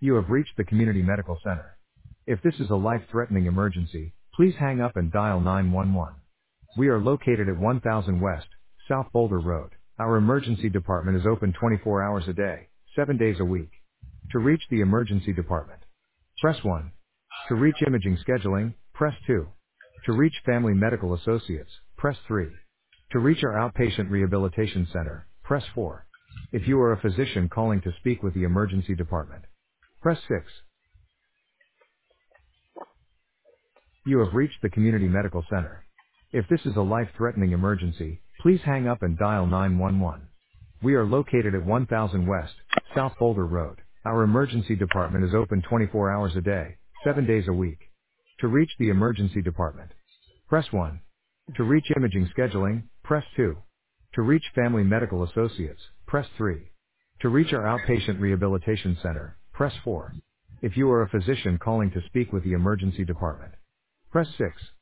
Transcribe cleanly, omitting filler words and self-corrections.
You have reached the Community Medical Center. If this is a life-threatening emergency, please hang up and dial 911. We are located at 1000 West, South Boulder Road. Our emergency department is open 24 hours a day, 7 days a week. To reach the emergency department, press 1. To reach imaging scheduling, press 2. To reach Family Medical Associates, press 3. To reach our outpatient rehabilitation center, press 4. If you are a physician calling to speak with the emergency department, press 6. You have reached the Community Medical Center. If this is a life-threatening emergency, please hang up and dial 911. We are located at 1000 West, South Boulder Road. Our emergency department is open 24 hours a day, 7 days a week. To reach the emergency department, press 1. To reach imaging scheduling, press 2. To reach Family Medical Associates, press 3. To reach our outpatient rehabilitation center, press 4. If you are a physician calling to speak with the emergency department, press 6.